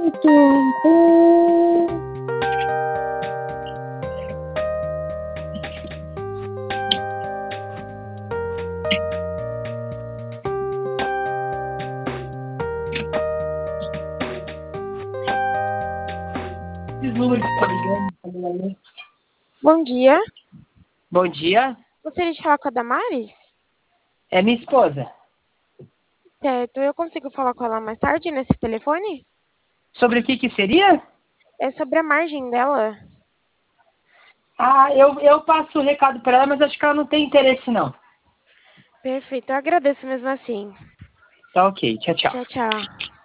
Bom dia. Bom dia, Gostaria de falar com a Damares? é minha esposa. Certo, eu consigo falar com ela mais tarde nesse telefone? Sobre o que seria? É sobre a margem dela. Ah, eu passo o recado para ela, mas acho que ela não tem interesse, não. Perfeito, eu agradeço mesmo assim. Tá ok, tchau, tchau. Tchau, tchau.